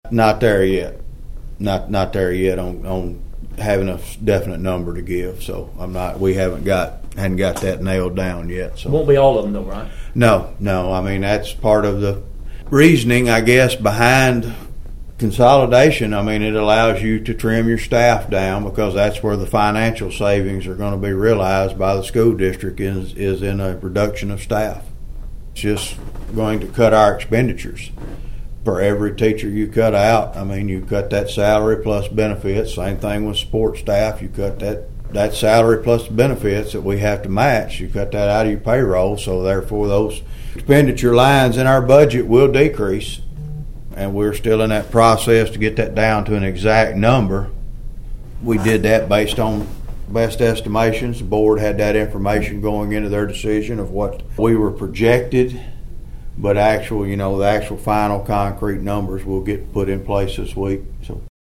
Not there yet. Not there yet on having a definite number to give. So we hadn't got that nailed down yet. So won't be all of them though, right? No. I mean, that's part of the reasoning, I guess, behind consolidation. I mean, it allows you to trim your staff down because that's where the financial savings are going to be realized by the school district is in a reduction of staff. It's just going to cut our expenditures. For every teacher you cut out, I mean, you cut that salary plus benefits. Same thing with support staff. You cut that salary plus the benefits that we have to match. You cut that out of your payroll, so therefore those expenditure lines in our budget will decrease. And we're still in that process to get that down to an exact number. We did that based on best estimations. The board had that information going into their decision of what we were projected. But the actual final concrete numbers will get put in place this week. So